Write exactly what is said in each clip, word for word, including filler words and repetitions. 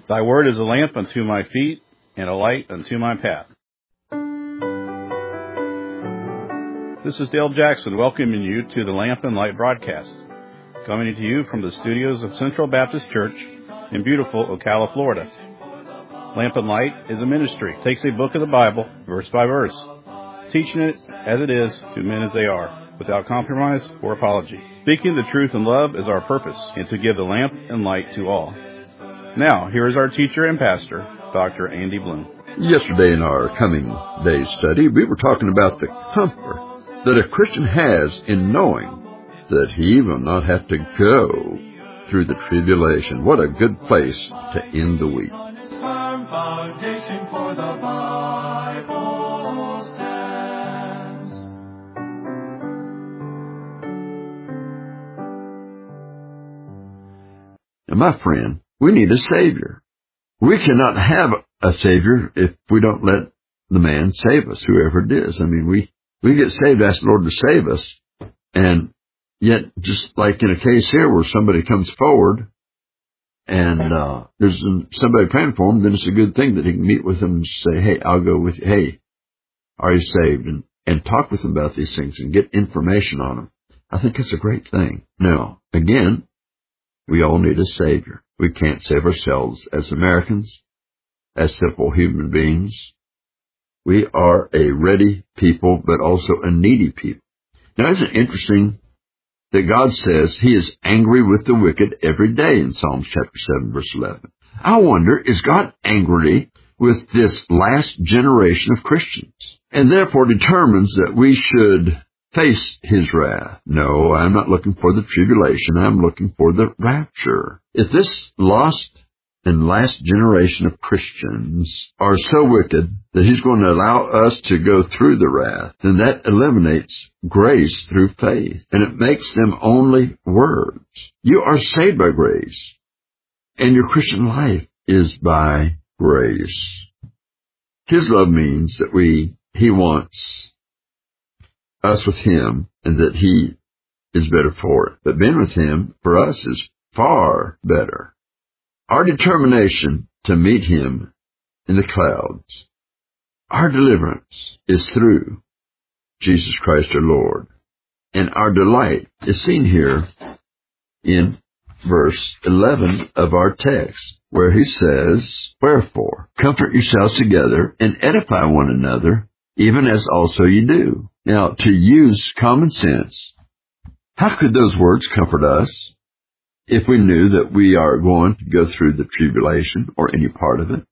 Thy word is a lamp unto my feet, and a light unto my path. This is Dale Jackson welcoming you to the Lamp and Light broadcast, coming to you from the studios of Central Baptist Church in beautiful Ocala, Florida. Lamp and Light is a ministry. It takes a book of the Bible, verse by verse, teaching it as it is to men as they are, without compromise or apology. Speaking the truth in love is our purpose, and to give the lamp and light to all. Now, here is our teacher and pastor, Doctor Andy Bloom. Yesterday in our coming days study, we were talking about the comfort that a Christian has in knowing that he will not have to go through the tribulation. What a good place to end the week. Now, my friend, we need a Savior. We cannot have a Savior if we don't let the man save us, whoever it is. I mean, we, we get saved, ask the Lord to save us, and yet, just like in a case here where somebody comes forward and uh, there's somebody praying for him, then it's a good thing that he can meet with them and say, hey, I'll go with you. Hey, are you saved? And, and talk with them about these things and get information on them. I think that's a great thing. Now, again, we all need a Savior. We can't save ourselves as Americans, as simple human beings. We are a ready people, but also a needy people. Now, isn't it interesting that God says He is angry with the wicked every day in Psalms chapter seven, verse eleven? I wonder, is God angry with this last generation of Christians, and therefore determines that we should face His wrath? No, I'm not looking for the tribulation. I'm looking for the rapture. If this lost and last generation of Christians are so wicked that He's going to allow us to go through the wrath, then that eliminates grace through faith, and it makes them only words. You are saved by grace, and your Christian life is by grace. His love means that we, He wants us with Him, and that He is better for it. But being with Him, for us, is far better. Our determination to meet Him in the clouds, our deliverance is through Jesus Christ our Lord. And our delight is seen here in verse eleven of our text, where He says, wherefore, comfort yourselves together and edify one another, even as also you do. Now, to use common sense, how could those words comfort us if we knew that we are going to go through the tribulation or any part of it?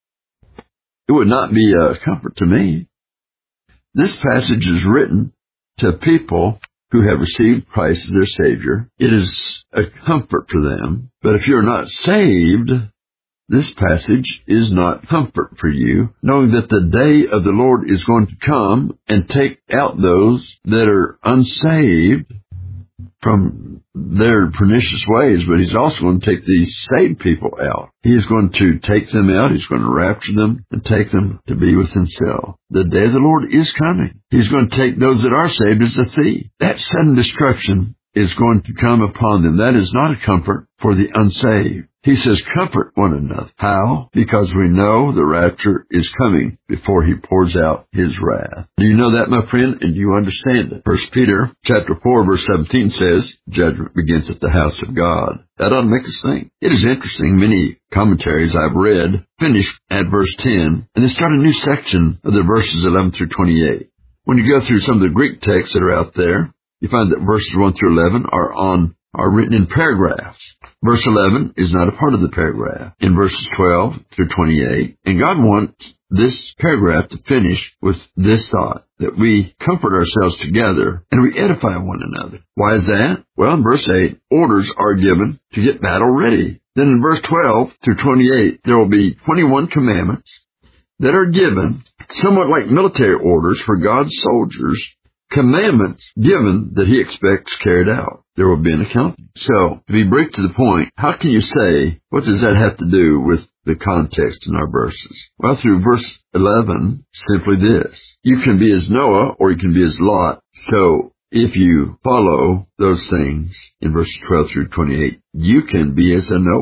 It would not be a comfort to me. This passage is written to people who have received Christ as their Savior. It is a comfort for them. But if you're not saved, this passage is not comfort for you, knowing that the day of the Lord is going to come and take out those that are unsaved from their pernicious ways, but He's also going to take these saved people out. He is going to take them out. He's going to rapture them and take them to be with Himself. The day of the Lord is coming. He's going to take those that are saved as a thief. That sudden destruction is going to come upon them. That is not a comfort for the unsaved. He says, comfort one another. How? Because we know the rapture is coming before He pours out His wrath. Do you know that, my friend? And do you understand it? First Peter chapter four, verse seventeen says, judgment begins at the house of God. That ought to make us think. It is interesting. Many commentaries I've read finish at verse ten, and they start a new section of the verses eleven through twenty-eight. When you go through some of the Greek texts that are out there, you find that verses one through eleven are on are written in paragraphs. Verse eleven is not a part of the paragraph. In verses twelve through twenty-eight, and God wants this paragraph to finish with this thought, that we comfort ourselves together and we edify one another. Why is that? Well, in verse eight, orders are given to get battle ready. Then in verse twelve through twenty-eight, there will be twenty-one commandments that are given, somewhat like military orders for God's soldiers, commandments given that He expects carried out. There will be an accounting. So, to be brief to the point, how can you say, what does that have to do with the context in our verses? Well, through verse eleven, simply this. You can be as Noah or you can be as Lot. So, if you follow those things in verses twelve through twenty-eight, you can be as a Noah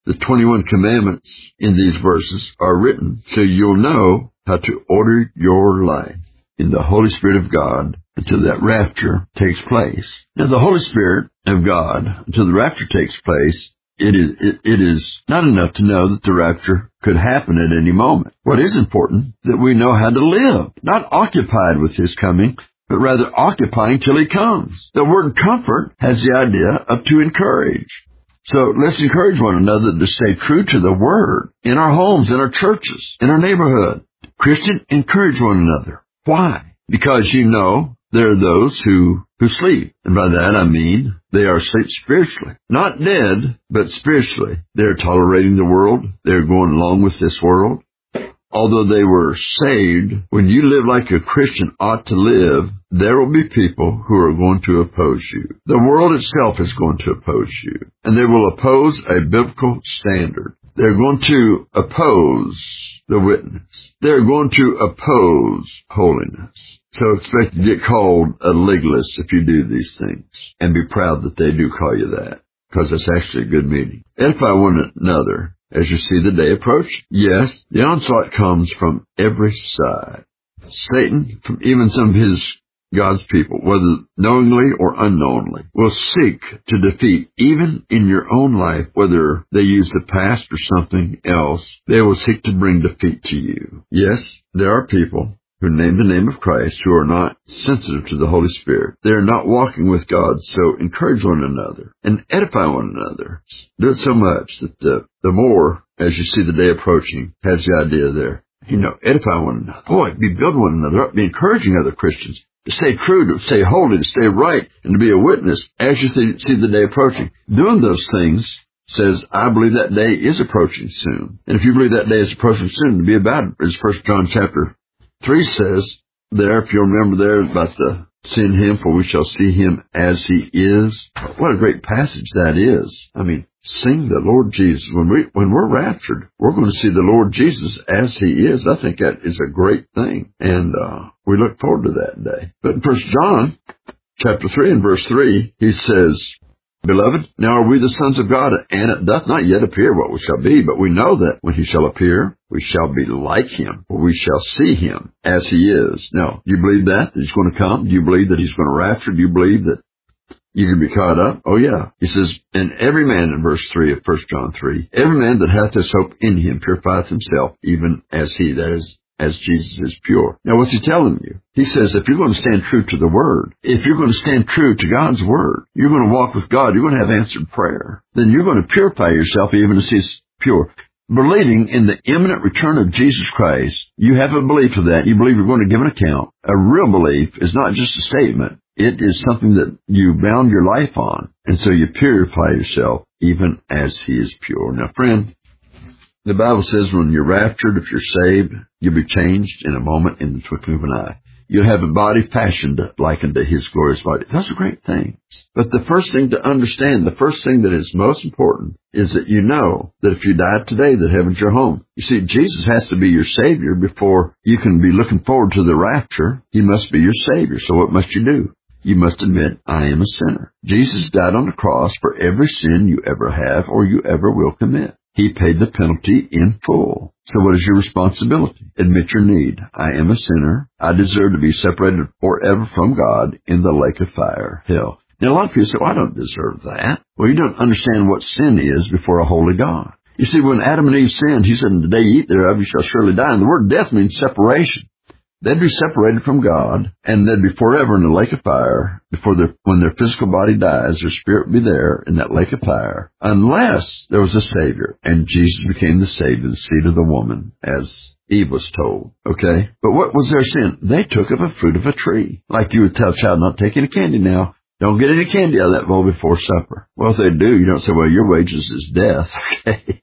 The twenty-one commandments in these verses are written so you'll know how to order your life in the Holy Spirit of God until that rapture takes place. Now, the Holy Spirit of God, until the rapture takes place, it is, it, it is not enough to know that the rapture could happen at any moment. What is important, that we know how to live, not occupied with His coming, but rather occupying till He comes. The word comfort has the idea of to encourage. So let's encourage one another to stay true to the Word in our homes, in our churches, in our neighborhood. Christian, encourage one another. Why? Because you know there are those who, who sleep. And by that I mean they are asleep spiritually. Not dead, but spiritually. They're tolerating the world. They're going along with this world. Although they were saved, when you live like a Christian ought to live, there will be people who are going to oppose you. The world itself is going to oppose you. And they will oppose a biblical standard. They're going to oppose the witness. They're going to oppose holiness. So expect to get called a legalist if you do these things. And be proud that they do call you that, because it's actually a good meaning. Edify one another as you see the day approach. Yes, the onslaught comes from every side. Satan, from even some of his God's people, whether knowingly or unknowingly, will seek to defeat, even in your own life, whether they use the past or something else, they will seek to bring defeat to you. Yes, there are people who name the name of Christ who are not sensitive to the Holy Spirit. They are not walking with God, so encourage one another and edify one another. Do it so much that the, the more, as you see the day approaching, has the idea there. You know, edify one another. Boy, be building one another up, be encouraging other Christians to stay true, to stay holy, to stay right, and to be a witness as you see, see the day approaching. Doing those things says, I believe that day is approaching soon. And if you believe that day is approaching soon, to be about it, as First John chapter three says there, if you remember there about the see in Him, for we shall see Him as He is. What a great passage that is. I mean, sing the Lord Jesus. When we, when we're raptured, we're going to see the Lord Jesus as He is. I think that is a great thing. And, uh, we look forward to that day. But in First John chapter three and verse three, he says, Beloved, now are we the sons of God, and it doth not yet appear what we shall be, but we know that when He shall appear, we shall be like Him, for we shall see Him as He is. Now, do you believe that, that He's going to come? Do you believe that He's going to rapture? Do you believe that you can be caught up? Oh, yeah. He says, and every man, in verse three of First John three, every man that hath this hope in Him purifieth himself, even as He, that is, as Jesus is pure. Now, what's He telling you? He says, if you're going to stand true to the Word, if you're going to stand true to God's Word, you're going to walk with God, you're going to have answered prayer, then you're going to purify yourself even as He's pure. Believing in the imminent return of Jesus Christ, you have a belief of that. You believe you're going to give an account. A real belief is not just a statement. It is something that you bound your life on. And so you purify yourself even as He is pure. Now, friend, the Bible says when you're raptured, if you're saved, you'll be changed in a moment, in the twinkling of an eye. You'll have a body fashioned like unto His glorious body. Those are great things. But the first thing to understand, the first thing that is most important, is that you know that if you died today, that heaven's your home. You see, Jesus has to be your Savior before you can be looking forward to the rapture. He must be your Savior. So what must you do? You must admit, I am a sinner. Jesus died on the cross for every sin you ever have or you ever will commit. He paid the penalty in full. So what is your responsibility? Admit your need. I am a sinner. I deserve to be separated forever from God in the lake of fire, hell. Now, a lot of people say, well, I don't deserve that. Well, you don't understand what sin is before a holy God. You see, when Adam and Eve sinned, He said, in the day you eat thereof, you shall surely die. And the word death means separation. They'd be separated from God, and they'd be forever in the lake of fire. Before their, when their physical body dies, their spirit would be there in that lake of fire, unless there was a Savior, and Jesus became the Savior, the seed of the woman, as Eve was told. Okay? But what was their sin? They took of a fruit of a tree. Like you would tell a child, not take any candy now. Don't get any candy out of that bowl before supper. Well, if they do, you don't say, well, your wages is death. Okay?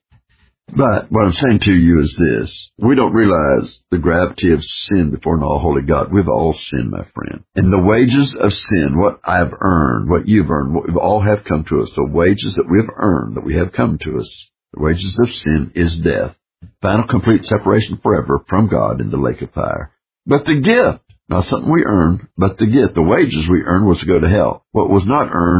But what I'm saying to you is this. We don't realize the gravity of sin before an all-holy God. We've all sinned, my friend. And the wages of sin, what I've earned, what you've earned, what we all have come to us, the wages that we've earned, that we have come to us, the wages of sin is death. Final complete separation forever from God in the lake of fire. But the gift, not something we earned, but the gift, the wages we earned was to go to hell. What was not earned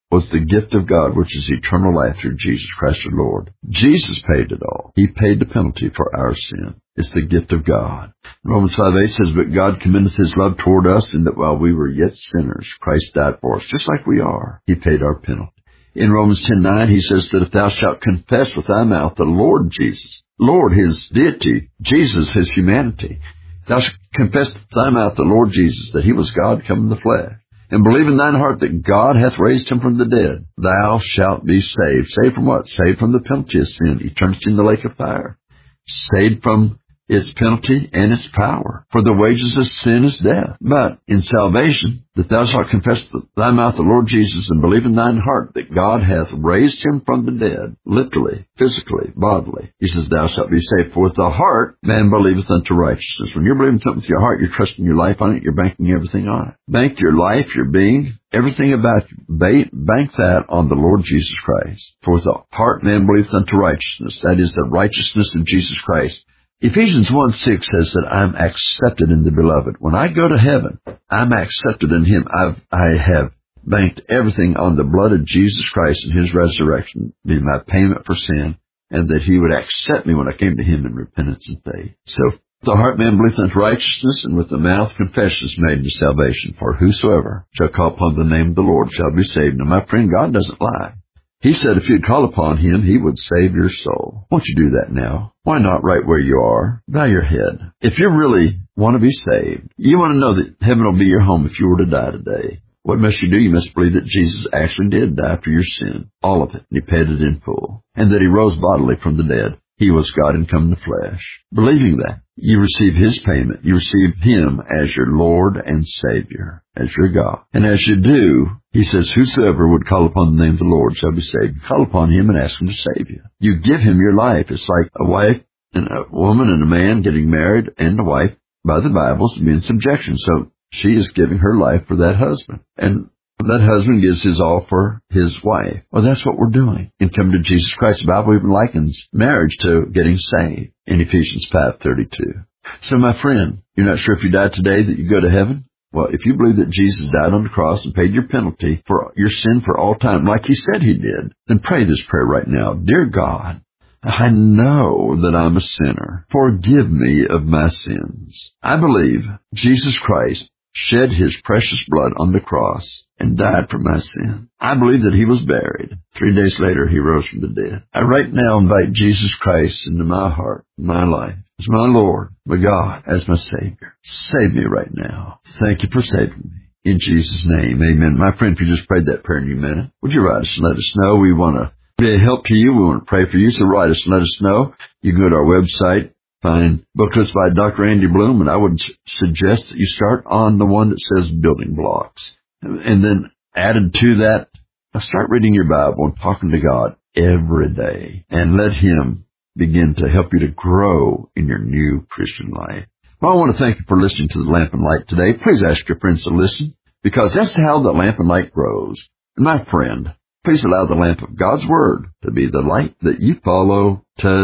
was the gift of God, which is eternal life through Jesus Christ our Lord. Jesus paid it all. He paid the penalty for our sin. It's the gift of God. Romans five eight says, but God commendeth his love toward us, in that while we were yet sinners, Christ died for us, just like we are. He paid our penalty. In Romans ten nine, he says that if thou shalt confess with thy mouth the Lord Jesus, Lord his deity, Jesus his humanity, thou shalt confess with thy mouth the Lord Jesus, that he was God come in the flesh, and believe in thine heart that God hath raised him from the dead, thou shalt be saved. Saved from what? Saved from the penalty of sin, eternity in the lake of fire. Saved from its penalty and its power. For the wages of sin is death. But in salvation, that thou shalt confess with thy mouth the Lord Jesus, and believe in thine heart that God hath raised him from the dead, literally, physically, bodily. He says, thou shalt be saved. For with the heart man believeth unto righteousness. When you're believing something with your heart, you're trusting your life on it, you're banking everything on it. Bank your life, your being, everything about you. Bank that on the Lord Jesus Christ. For with the heart man believeth unto righteousness. That is the righteousness of Jesus Christ. Ephesians one six says that I'm accepted in the beloved. When I go to heaven, I'm accepted in him. I've, I have banked everything on the blood of Jesus Christ and his resurrection, being my payment for sin, and that he would accept me when I came to him in repentance and faith. So, with the heart man believeth unto righteousness, and with the mouth confession is made to salvation. For whosoever shall call upon the name of the Lord shall be saved. Now, my friend, God doesn't lie. He said if you'd call upon him, he would save your soul. Won't you do that now? Why not right where you are? Bow your head. If you really want to be saved, you want to know that heaven will be your home if you were to die today. What must you do? You must believe that Jesus actually did die for your sin, all of it, and he paid it in full, and that he rose bodily from the dead. He was God and come in the flesh. Believing that, you receive his payment. You receive him as your Lord and Savior, as your God. And as you do, he says, whosoever would call upon the name of the Lord shall be saved. You call upon him and ask him to save you. You give him your life. It's like a wife and a woman and a man getting married, and a wife, by the Bible, to be in subjection. So she is giving her life for that husband. And that husband gives his all for his wife. Well, that's what we're doing in coming to Jesus Christ. The Bible even likens marriage to getting saved in Ephesians five thirty-two. So, my friend, you're not sure if you died today that you go to heaven? Well, if you believe that Jesus died on the cross and paid your penalty for your sin for all time, like he said he did, then pray this prayer right now. Dear God, I know that I'm a sinner. Forgive me of my sins. I believe Jesus Christ shed his precious blood on the cross and died for my sin. I believe that he was buried. Three days later, he rose from the dead. I right now invite Jesus Christ into my heart, my life, as my Lord, my God, as my Savior. Save me right now. Thank you for saving me. In Jesus' name, amen. My friend, if you just prayed that prayer and you meant it, would you write us and let us know? We want to be a help to you. We want to pray for you, so write us and let us know. You can go to our website, find booklets by Doctor Andy Bloom, and I would suggest that you start on the one that says building blocks. And then added to that, start reading your Bible and talking to God every day, and let him begin to help you to grow in your new Christian life. Well, I want to thank you for listening to the Lamp and Light today. Please ask your friends to listen, because that's how the Lamp and Light grows. And my friend, please allow the lamp of God's Word to be the light that you follow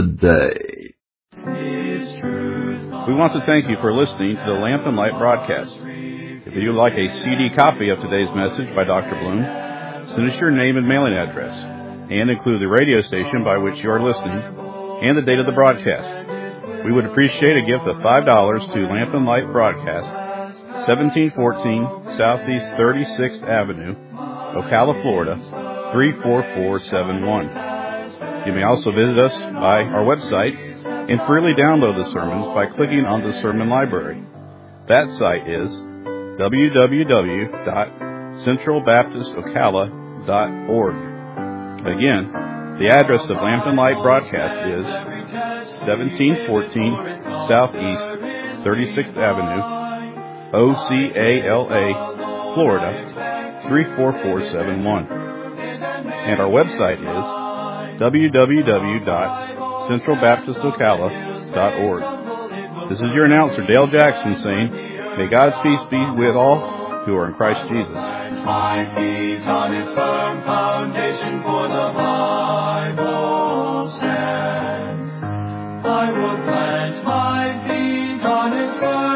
today. We want to thank you for listening to the Lamp and Light broadcast. If you would like a C D copy of today's message by Doctor Bloom, send us your name and mailing address, and include the radio station by which you are listening and the date of the broadcast. We would appreciate a gift of five dollars to Lamp and Light Broadcast, seventeen fourteen Southeast thirty-sixth Avenue, Ocala, Florida, three four four seven one. You may also visit us by our website and freely download the sermons by clicking on the Sermon Library. That site is w w w dot central baptist ocala dot org. Again, the address of Lamp and Light Broadcast is seventeen fourteen Southeast thirty-sixth Avenue, O C A L A, Florida, three four four seven one. And our website is w w w dot central baptist ocala dot org. This is your announcer, Dale Jackson, saying, may God's peace be with all who are in Christ Jesus. My feet on its firm foundation, for the Bible stands. I will plant my feet on its firm